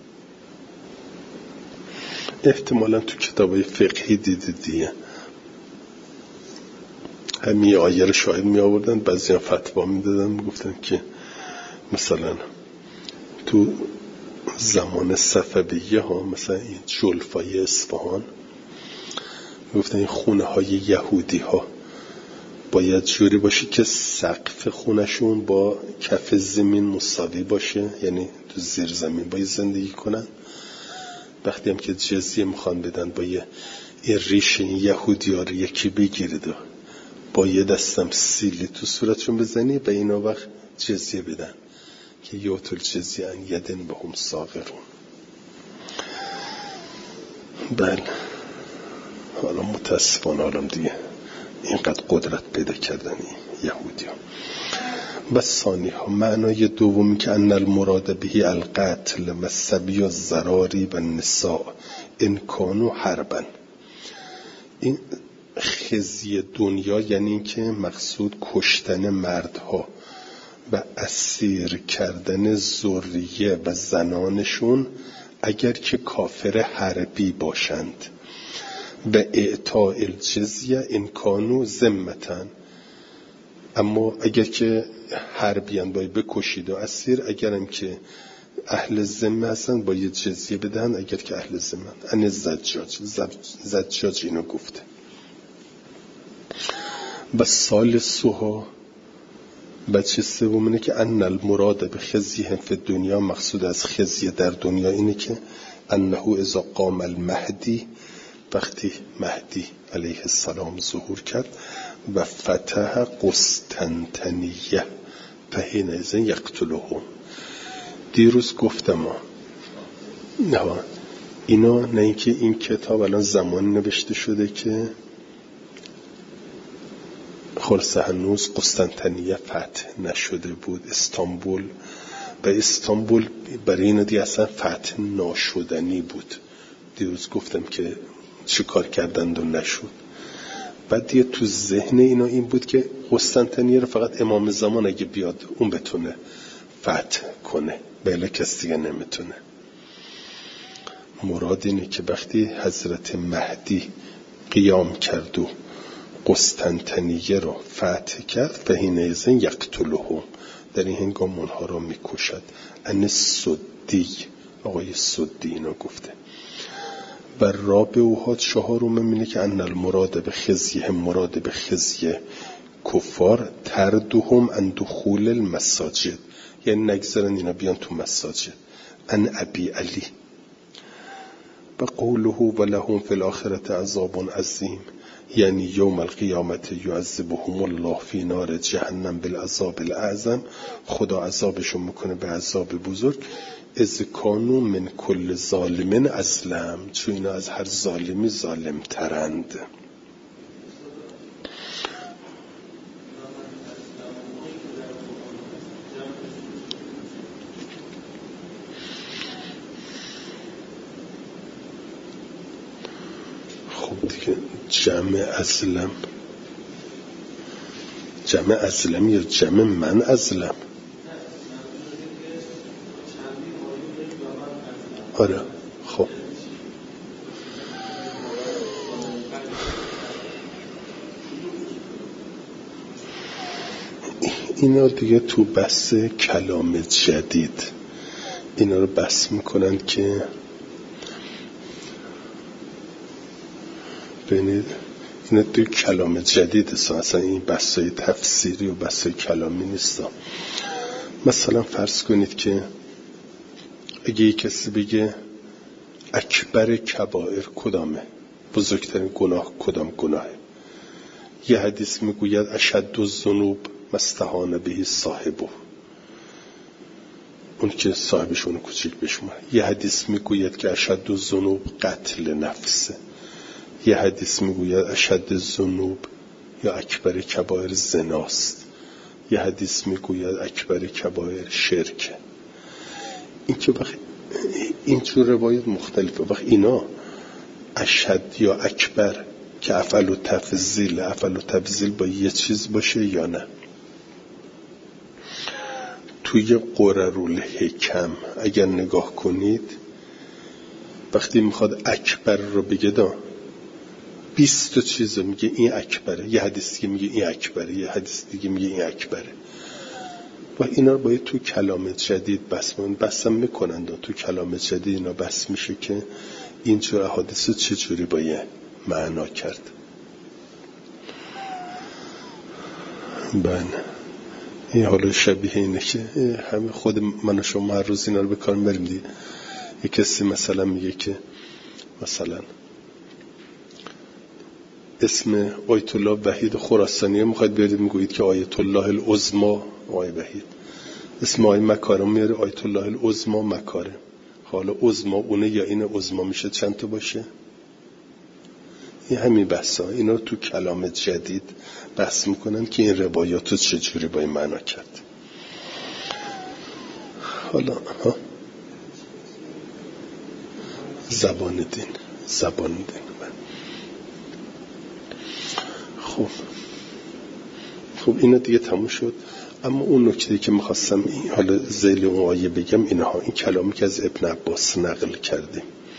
احتمالا تو کتابای فقهی دیدید دیگه، همین آیه رو شاید می آوردن، بعضی هم فتوا می دادن، گفتن که مثلا تو زمان صفویه ها، مثلا این جلفای اصفهان، گفتن این خونه های یهودی ها باید جوری باشه که سقف خونشون با کف زمین مساوی باشه، یعنی تو زیر زمین باید زندگی کنن. وقتی هم که جزیه میخوان بدن با یه ریش این یهودی ها رو یکی بگیرید و با یه دستم سیلی تو صورتشون بزنی به اینا وقت جزیه بدن که یوتل جزیه ان یدن به هم صاغرون. بله حالا متاسفانه حالم دیگه اینقدر قدرت پیدا کردن این یهودی ها. و ثانی ها معنای دومی که ان المراد بهی القتل و السبی و الضراری و النساء ان کانوا حربا. این خزی دنیا یعنی این که مقصود کشتن مردها و اسیر کردن ذریه و زنانشون اگر که کافر حربی باشند، و اعطاء الجزیه ان کانوا ذمتن، اما اگر که حربیان باید بکشید و اسیر، اگرم که اهل ذمه هستن باید جزیه بدن اگر که اهل ذمه. ان زجاج زجاج اینو گفته. و ثالثها بچه سومینه که ان المراد به خزیهم فی دنیا، مقصود از خزیه در دنیا اینه که انه اذا قام المهدی، وقتی مهدی علیه السلام ظهور کرد و فتح قسطنطنیه فحینئذ یقتلهم. دیروز گفتم نه اینا، نه اینکه این کتاب الان زمان نوشته شده که خلاصه هنوز قسطنطنیه فتح نشده بود، استانبول، و استانبول برای این دیگه اصلا فتح ناشدنی بود. دیروز گفتم که چی کار کردند و نشد. بعد دیگه تو ذهن اینا این بود که قسطنطنیه رو فقط امام زمان اگه بیاد اون بتونه فتح کنه، بله کسی دیگه نمیتونه. مراد اینه که وقتی حضرت مهدی قیام کرد و قسطنطنیه رو فتح کرد فحینئذ یقتلهم، در این هنگام اونها رو میکشد. ان سدی، آقای سدی اینو گفته. و رابعها چهارم اینه که ان المراد به خزیهم، مراد به خزی کفار تردهم ان دخول المساجد، یعنی نگذارن اینا بیان تو مساجد. ان ابی علی. و قوله و لهم فی الاخرة عذاب عظیم، یعنی یوم القیامت یعذبهم الله فی نار جهنم بالعذاب الاعظم، خدا عذابشون میکنه به عذاب بزرگ. اذ کانوا من کل ظالم ازلم، چون اینا از هر ظالمی ظالم ترند. خب دیگه جمع ازلم، جمع ازلم یا جمع من ازلم؟ آره. خب اینا دیگه تو بحث کلام جدید اینا رو بحث میکنن که ببینید اینا توی کلام جدید هستن، اصلا این بحثای تفسیری و بحثای کلامی نیستن. مثلا فرض کنید که اگه یک کسی بگه اکبر کبائر کدامه، بزرگترین گناه کدام گناهه، یه حدیث میگوید اشد الذنوب ما استهان به صاحبه، اون که صاحبشون کوچیک بشماره. یه حدیث میگوید که اشد الذنوب قتل نفسه. یه حدیث میگوید اشد الذنوب یا اکبر کبائر زناست. یه حدیث میگوید اکبر کبائر شرکه. این که وقت اینجور روایت مختلفه. وقت اینا اشد یا اکبر که افعل و تفضیل، افعل و تفضیل با یه چیز باشه یا نه؟ توی قررالحکم اگر نگاه کنید وقتی میخواد اکبر رو بگه دا بیست تا چیز رو میگه این اکبره، یه حدیث دیگه میگه این اکبره، یه حدیث دیگه میگه این اکبره. و اینا رو باید تو کلام جدید بحث من بحثم میکنند و تو کلام جدید اینا بحث میشه که اینجور احادیث رو چجوری باید معنا کرد. بله این حالا شبیه اینه که همه خود من و شما هر روز اینا رو به کار میبریم دیگه. یک کسی مثلا میگه که مثلا اسم آیت الله وحید خراسانی میخواید بیارید میگویید که آیت الله العظمی آیه وحید، اسم آیه مکارم میاره آیت الله العظمی مکارم. حالا عظمی اونه یا این عظمی میشه چند تا باشه؟ این همین بحثا اینا رو تو کلام جدید بحث میکنن که این روایات رو چجوری باید معنا کرد. حالا ها زبان دین، زبان دین. خب خب اینا دیگه تموم شد. اما اون نکته‌ای که می‌خواستم این حالا ذیل اون آیه بگم اینها، این کلامی که از ابن عباس نقل کردیم.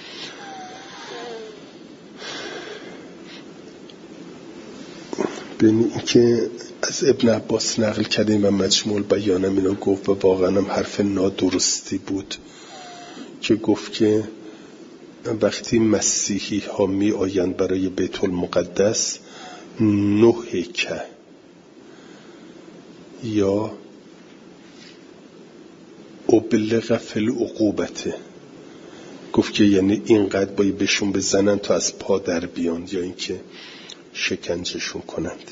ببینید این که از ابن عباس نقل کردیم و مجموع بیانم اینو گفت و واقعا هم حرف نادرستی بود که گفت که وقتی مسیحی ها می آیند برای بیت المقدس نهک یا ابلغ فی العقوبته، گفت که یعنی اینقدر باید بهشون بزنن تا از پا در بیان یا اینکه شکنجهشون کنند.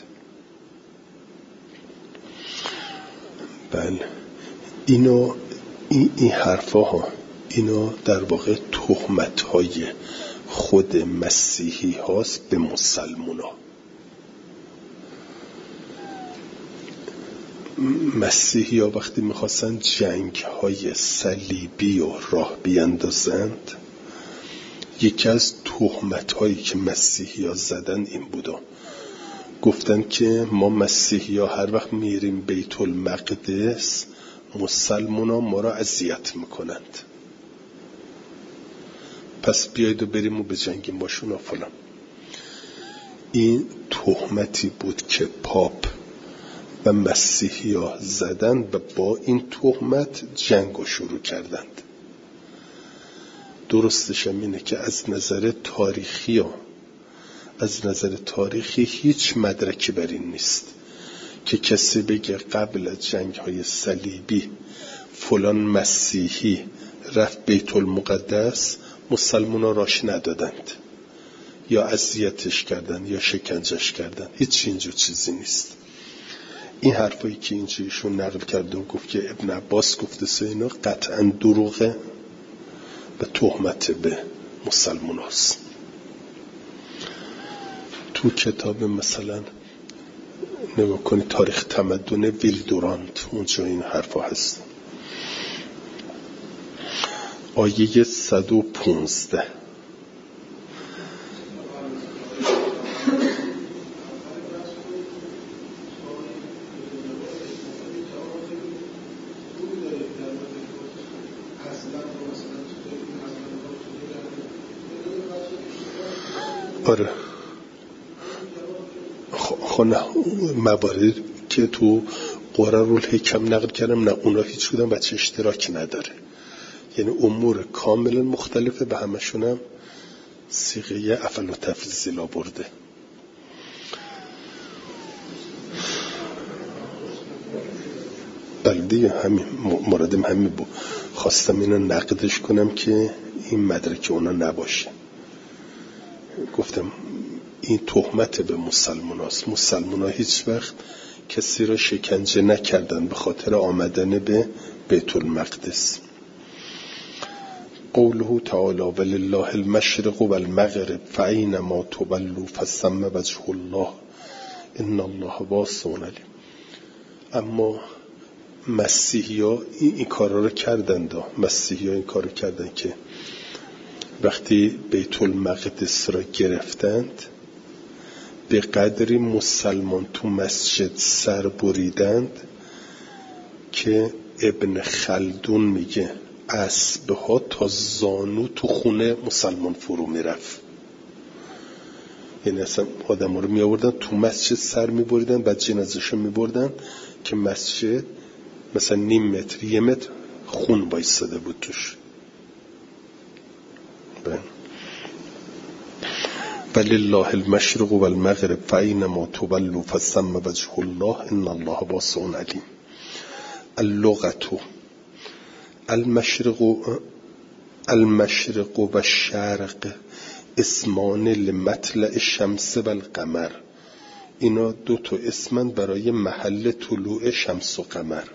بله اینا این, این حرفا ها اینا در واقع تهمت های خود مسیحی هاست به مسلمان ها. مسیحی ها وقتی میخواستن جنگ های صلیبی و راه بیندازند یکی از تهمت هایی که مسیحی ها زدن این بودا، گفتن که ما مسیحی ها هر وقت میریم بیت المقدس مسلمان ها ما را اذیت میکنند، پس بیایید و بریم و بجنگیم باشون و فلان. این تهمتی بود که پاپ و مسیحی ها زدن و با این تهمت جنگ رو شروع کردند. درستش هم اینه که از نظر تاریخی ها از نظر تاریخی هیچ مدرکی بر این نیست که کسی بگه قبل از جنگ های صلیبی فلان مسیحی رفت بیت المقدس مسلمان ها راش ندادند. یا اذیتش کردن یا شکنجش کردن. هیچ اینجور چیزی نیست. این حرفایی که اینجا ایشون نقل کرده و گفت که ابن عباس گفته سه اینا قطعا دروغه و تهمت به مسلمان هست. تو کتاب مثلا نگاه کنی تاریخ تمدن ویلدورانت، اونجا این حرفا هست. آیه صد و پونزده آره خونه مواردی که تو قرار الحکم نقل کردم، نه اونا هیچ کدوم بچه اشتراک نداره، یعنی امور کاملا مختلفه، به همشون هم صیغه افعل و تفضیل آورده. بله دیگه همین مرادم همین بود. خواستم اینو نقدش کنم که این مدرک اونا نباشه. گفتم این تهمت به مسلمان هست. مسلمان ها هیچ وقت کسی را شکنجه نکردن به خاطر آمدن به بیت المقدس. قوله تعالی ولله المشرق والمغرب فاینما تولوا فثم وجه الله ان الله واسع علیم. اما مسیحی ها این, این کارا رو کردن دا. مسیحی ها این کارو کردن که وقتی بیت المقدس را گرفتند به قدری مسلمان تو مسجد سر بریدند که ابن خلدون میگه اسبه ها تا زانو تو خونه مسلمان فرو میرفت. یعنی اصلا آدم ها رو می آوردن تو مسجد سر می بریدن، بعد جنازه‌شو می بردن که مسجد مثلا نیم متر یه متر خون بایستاده بود توش. ولله المشرق والمغرب فاینما تولوا فثم وجه الله ان الله واسع علیم. اللغة المشرق المشرق و الشرق اسمان لمطلع الشمس و القمر. اینا دو تا اسمن برای محل طلوع شمس و قمر.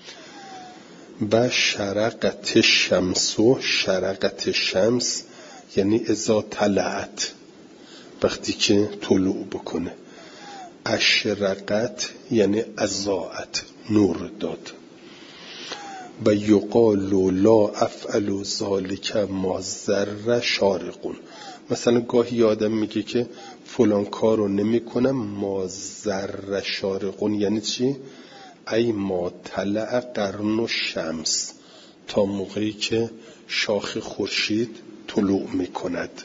و شرقت الشمس و شرقت الشمس یعنی اذا طلعت، وقتی که طلوع بکنه. اشرقت یعنی اضاءت، نور داد. و یقال لا افعل ذلک ما ذره شارقون. مثلا گاهی آدم میگه که فلان کارو نمی کنم ما ذره شارقون، یعنی چی؟ ای ما طلع قرن و شمس، تا موقعی که شاخ خورشید طلوع میکند.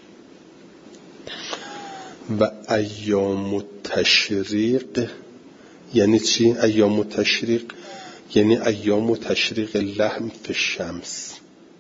و ایام التشریق یعنی چی؟ ایام التشریق یعنی ایام تشریق لحم فی الشمس،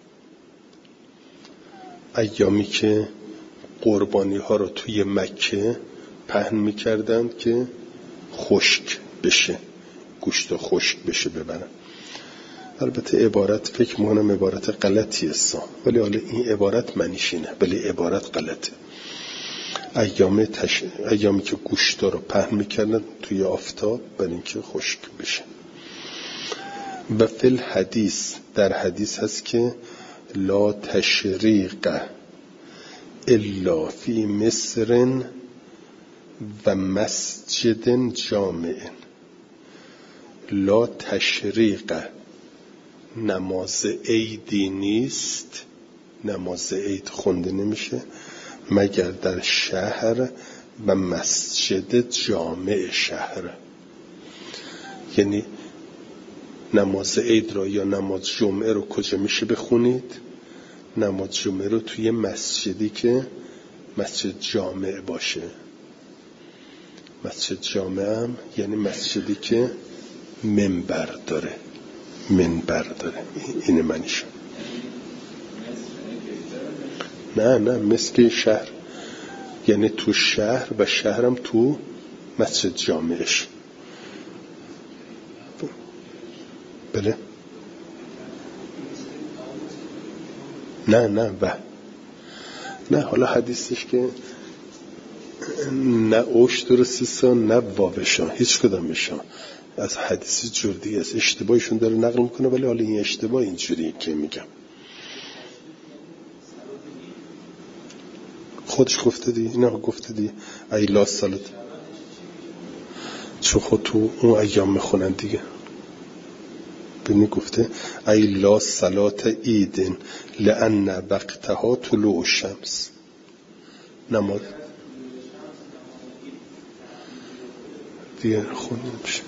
ایامی که قربانی ها رو توی مکه پهن میکردند که خشک بشه، گوشت خشک بشه ببرن. البته عبارت فکر میکنم عبارت غلطی است، ولی حالا این عبارت معنیش اینه، ولی عبارت غلطه. ایام تش... ایامی که گوشت رو پهن میکردن توی آفتاب برای اینکه خشک بشه. و فی الحدیث در حدیث هست که لا تشریق الا فی مصر و مسجد جامع. لا تشریق نماز عیدی نیست، نماز عید خونده نمیشه مگر در شهر و مسجد جامع شهر. یعنی نماز عید را یا نماز جمعه رو کجا میشه بخونید؟ نماز جمعه رو توی مسجدی که مسجد جامع باشه. مسجد جامع هم یعنی مسجدی که منبر داره، منبر داره. اینه معنیش. نه نه مثل شهر، یعنی تو شهر و شهرم تو مسجد جامعش. بله نه نه و نه حالا حدیثش که نه اوش درستیستان نه واوشان، هیچ کدامشان از حدیثی جور دیگه است. اشتباهشون داره نقل میکنه، ولی حالا این اشتباه اینجوریه که میگم. خودش گفته دی، اینا گفته دی ای لا سالت، چون خود تو اون ایام میخونن دیگه. ببینی گفته ای لا صلات ایدن لأن وقتها طلوع الشمس. نماز دیگه خونده نمیشه،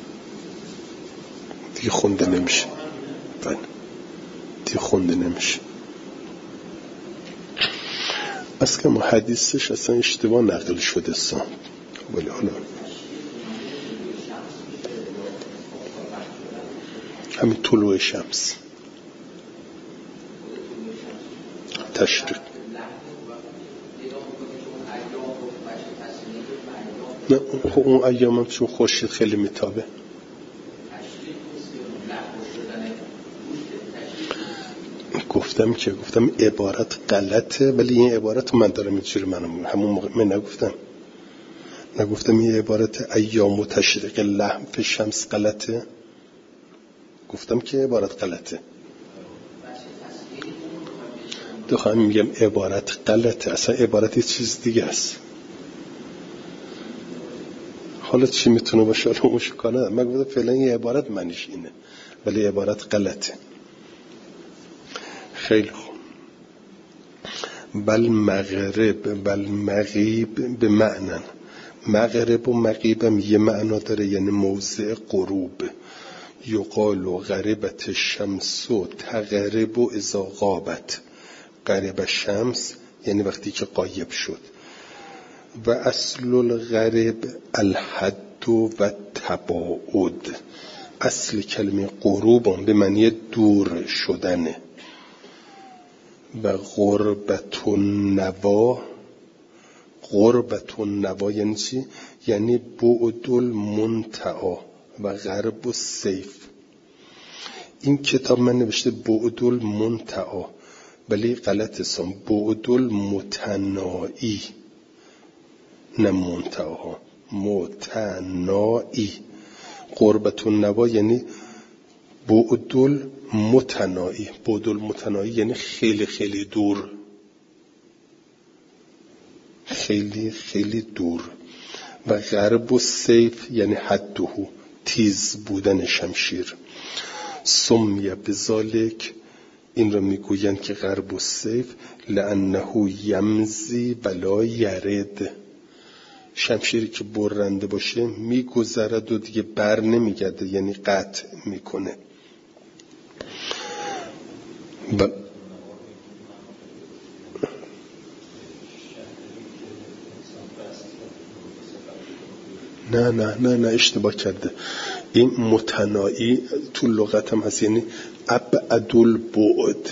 دیگه خونده نمیشه بله دیگه خونده نمیشه. از که ما حدیثش اصلا اشتباه نقل شده سان، ولی حالا همین طلوع شمس تشریق. نه اون ایام هم چون خورشید خیلی میتابه. گفتم که گفتم عبارت غلطه، ولی این عبارت من دارم اینجوری منم همون موقع من نگفتم نگفتم این عبارت ایام و تشریق لحم فی شمس غلطه. گفتم که عبارت غلطه. دخواهم میگم عبارت غلطه، اصلا عبارت یه چیز دیگه است. حالا چی میتونه باشه؟ حالا مشکانه من گفتم فعلا یه عبارت منیش اینه، ولی عبارت غلطه. خیلی خوب. بل مغرب بل مغیب به معنی، مغرب و مغیب هم یه معنا داره، یعنی موضع غروب. یقال و غربت الشمس و تغرب و اذا غابت. غرب شمس یعنی وقتی که غایب شد. و اصل الغرب الحد و تباعد. اصل کلمه غروب به معنی دور شدنه. و غربت النوا، غربت النوا یعنی چی؟ یعنی بعد المنتعا و غرب السیف. این کتاب من نوشته بعد المنتعا، ولی غلط هستم، بعد المتنائی نه منتعا، متنائی. غربت النوا یعنی بعد المتنائی. بعد المتنائی یعنی خیلی خیلی دور، خیلی خیلی دور. و غرب السیف یعنی حده، تیز بودن شمشیر. سمی بذالک، این را میگویند که غرب السیف لانه یمزی ولا یرد. شمشیری که برنده باشه میگذرد و دیگه بر نمیگرده، یعنی قطع میکنه. ب... نه نه نه نه اشتباه کرده. این متنائی تو لغت هم هست، یعنی ابعد البعد،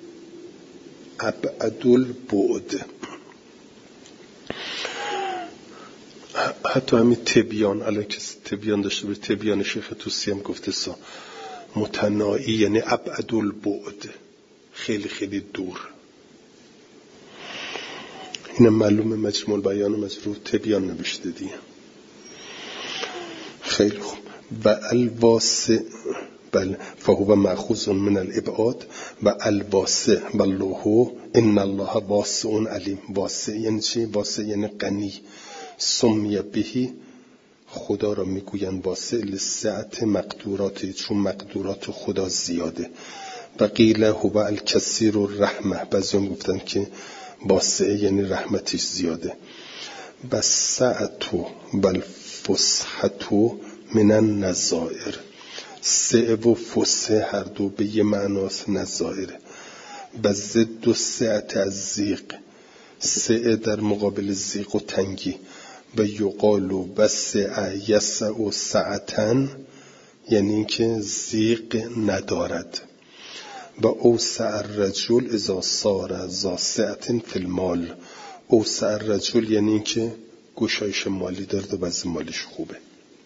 ابعد البعد. حتی همین تبیان، الان که تبیان داشته باید، تبیان شیخ توسی هم گفته سا متنائی یعنی ابعد البعد، خیلی خیلی دور. این معلومه مجموع بیان مجروح تبیان نوشته دیگه. خیلی خوب. و الواسع بل فهو مأخوذ من الابعاد. و الواسع والله ان الله واسع علیم. واسع یعنی چی؟ واسع یعنی غنی. سمی بهی، خدا را میگویند واسع لسعت مقدوراتی، چون مقدورات خدا زیاده. و قیل هو الکثیر الرحمه، بعضیان گفتن که واسع یعنی رحمتش زیاده. و سعتو بل فسحتو من النظائر. سعه و فسحه هر دو به یه معناست نظائره. و ضد و سعت از زیق، سعه در مقابل زیق و تنگی. و یقالو وسع یسع سعتن، یعنی که زیق ندارد. و اوسع الرجل اذا صار ذا سعة فی المال. اوسع الرجل یعنی که گشایش مالی دارد و وضع مالیش خوبه.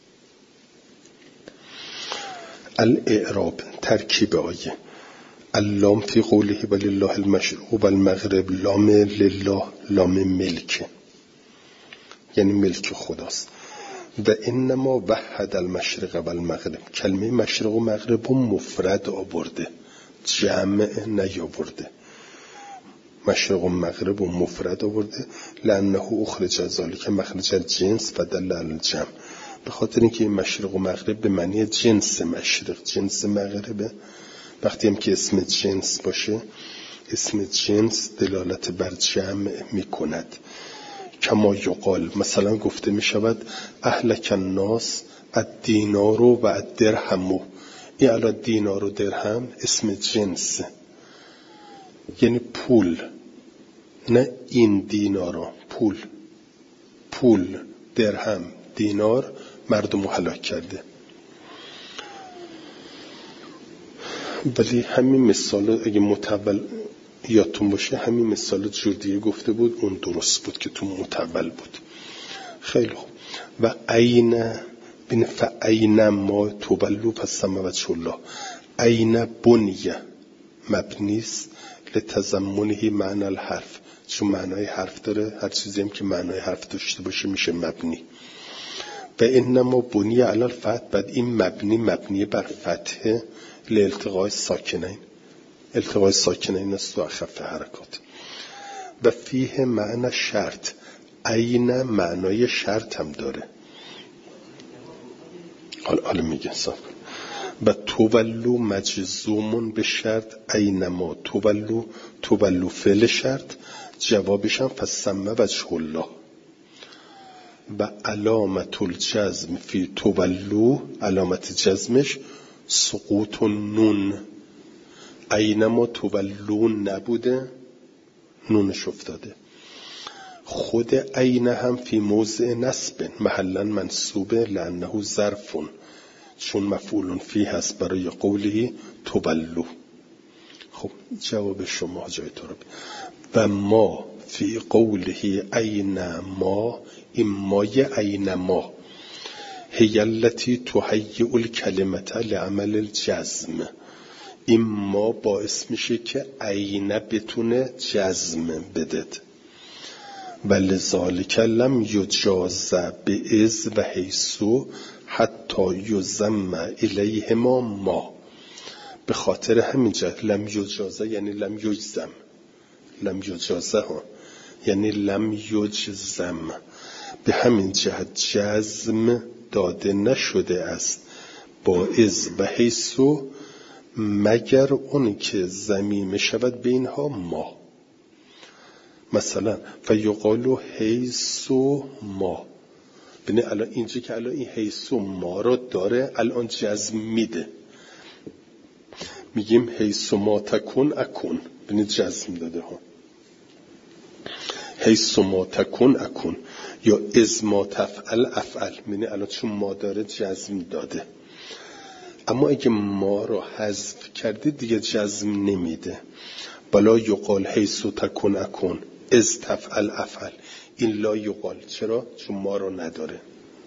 الاعراب، ترکیب آیه. اللام فی قوله ولله المشرق والمغرب، لام لله لام ملک. یعنی ملک خداست. و انما وحد المشرق و المغرب، کلمه مشرق و مغرب رو مفرد آورده، جمع نیاورده. مشرق و مغرب و مفرد آورده. لانه اخرج ذلک مخرج الجنس و دل علی الجمع، به خاطر اینکه مشرق و مغرب به معنی جنس مشرق جنس مغربه. وقتی هم که اسم جنس باشه، اسم جنس دلالت بر جمع می کند. کما یقال، مثلا گفته می شود اهلک الناس الدینار و الدرهم. این الان دینار و درهم اسم جنس، یعنی پول، نه این دینارا، پول پول درهم دینار مردم هلاک کرده. ولی همین مثال اگه متول یادتون باشه، همین مثال جور دیگه گفته بود، اون درست بود که تو متول بود. خیلی خوب. و عین بین فعین ما تولو پس سموت الله، عین بنیه مبنیست لتضمنه معنی الحرف، چون معنای حرف داره، هر چیزی هم که معنای حرف داشته باشه میشه مبنی. و انما بنیه علی الفتح، بعد این مبنی مبنی بر فتح لالتقاء ساکنین، التقاء ساکنین است و اخف حرکات. و فیه معنی شرط، عین معنای شرط هم داره. حالا حالا میگه صاحب. و تولو مجزومون به شرط، اینما تولو تولو فعل شرط، جوابش هم فسمه وجه الله. و علامت الجزم فی تولو، علامت جزمش سقوط نون. اینما تولون نبوده، نونش افتاده. خود عین هم فی موضع نصب محلا منصوبه لانه ظرفون، چون مفعول فی هست برای قوله تولو. خب جواب شما جای تو رو. و ما فی قوله عین ما، این مای عین ما هی التی تهیئ الکلمه لعمل الجزم، این ما باعث میشه که عین بتونه جزم بدد. ولذالک لم یجاز باذ و حیثو حتی یضم الیهما ما، به خاطر همین جهت لم یجازه یعنی لم یجزم، لم یجازه ها یعنی لم یجزم، به همین جهت جزم داده نشده است با از و حیثو، مگر اون که ضمیم شود به اینها ما. مثلا فیقالو حیثو ما، ببین الان اینجا که الان این حیثو ما رو داره الان جزم میده، میگیم حیثو ما تکون اکون، ببین جزم داده ها، حیثو ما تکون اکون، یا از ما تفعل افعل، ببین الان چون ما داره جزم داده. اما اگه ما رو حذف کردی دیگه جزم نمیده. بلا یقال حیثو تکون اکون از تفعل افعل، این لا یقال، چرا؟ چون ما رو نداره.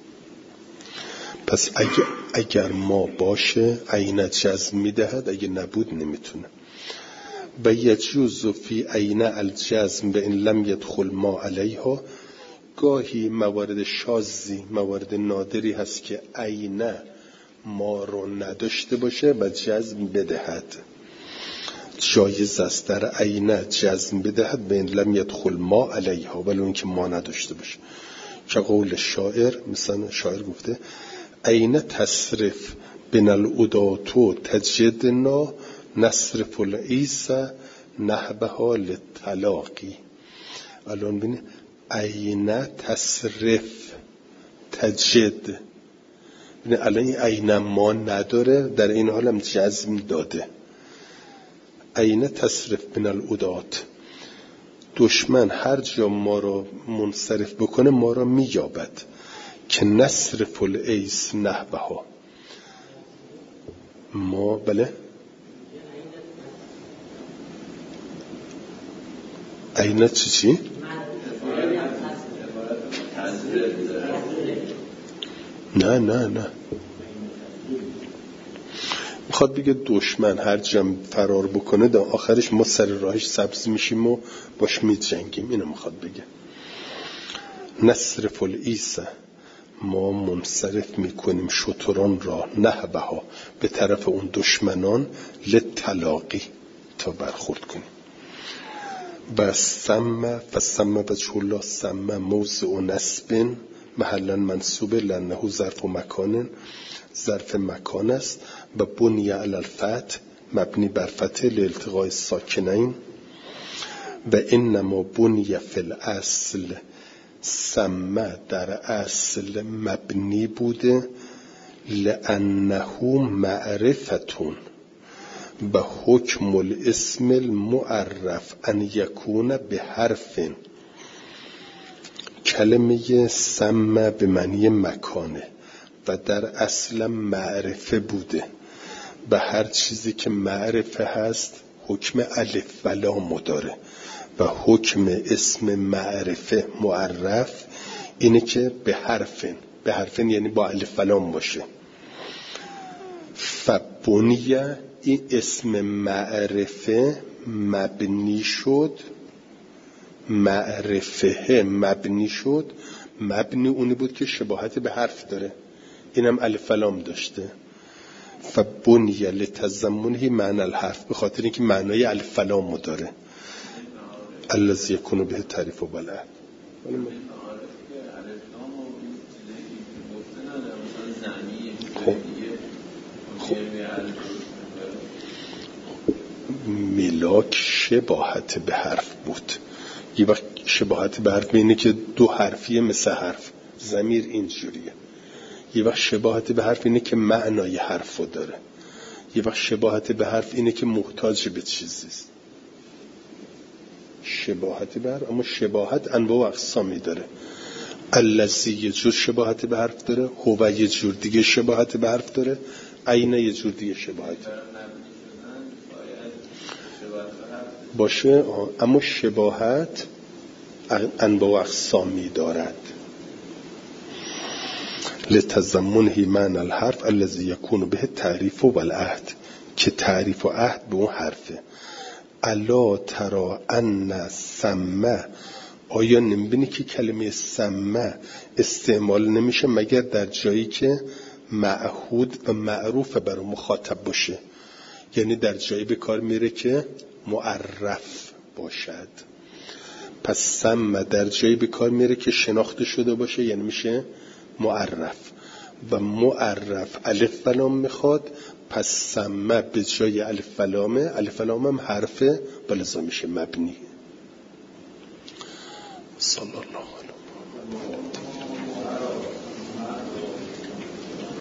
پس اگر, اگر ما باشه عین جزم میدهد، اگه نبود نمیتونه. و یجوز فی عین الجزم به ان لم یدخل ما علیها، گاهی موارد شاذی، موارد نادری هست که عین ما رو نداشته باشه و جزم بدهد. جایز است در عین جزم بدهد به ان لم یدخل ما علیها، ولی اون که ما نداشته باشه. که قول شاعر، مثلا شاعر گفته عین تصرف بن العداتو تجدنا نصرف العیس نحبها للطلاقی. الان ببین عین تصرف تجد، ببین الان این عین ما نداره، در این حال هم جزم داده. عین تصرف بن العدات، دشمن هر جا ما رو منصرف بکنه ما رو مییابد. که نصرف العیس نحبها، ما بله عین چی چی؟ نه نه نه میخواد بگه دشمن هر جا فرار بکنه در آخرش ما سر راهش سبز میشیم و باش میجنگیم، اینو میخواد بگه. نصرف العیسه، ما منصرف میکنیم شتران را نحبها، به طرف اون دشمنان، لتلاقی، تا برخورد کنیم. و سم فسم وجه الله سم موضع و نسب محلا منصوب لانه ظرف و مکان، ظرف مکان است. و بنی علی الفتح، مبنی بر فتح لالتقاء الساکنین. و انما بنی فی الاصل، سم در اصل مبنی بوده، لانه معرفتون. و حکم الاسم المعرف ان یکون به حرف. کلمه سم به معنی مکانه و در اصل معرفه بوده. به هر چیزی که معرفه هست حکم الف و لام داره. و حکم اسم معرفه معرف اینه که به حرفن، به حرفن یعنی با الف و لام باشه. فبنیه، این اسم معرفه مبنی شد، معرفه مبنی شد. مبنی اونی بود که شباهت به حرف داره، اینم الف و لام داشته. فبنیه لتضمنه معنی الحرف، به خاطر اینکه معنای الف و لام داره. الذی یکون به تعریف و بلعه. خب خب ملاک شباهت به حرف بود. یه وقت شباهت به حرف اینه که دو حرفیه مثل حرف، ضمیر اینجوریه. یه وقت شباهت به حرف اینه که معنای حرفو داره. یه وقت شباهت به حرف اینه که محتاج به چیزیست. شباهت به حرف، اما شباهت انواع و اقسامی داره. الذی یه جور شباهت به حرف داره، هو یه جور دیگه شباهت به حرف داره، عین یه جور دیگه شباهت باشه. اما شباهت انواع و اقسامی دارد. لتضمنه معنی الحرف الذی یکون به تعریف و العهد، که تعریف و عهد به اون حرفه. الا ترى ان سمه، آیا نمیبینی که کلمه سمه استعمال نمیشه مگر در جایی که معهود و معروف برای مخاطب باشه؟ یعنی در جایی به کار میره که معرف باشد. پس سمه در جایی به کار میره که شناخته شده باشه، یعنی میشه معرف. و معرف الف و لام میخواد، پس سمه به جای الف و لامه، الف و لام هم حرفه و لذا میشه مبنی. صلی الله علیه و سلم.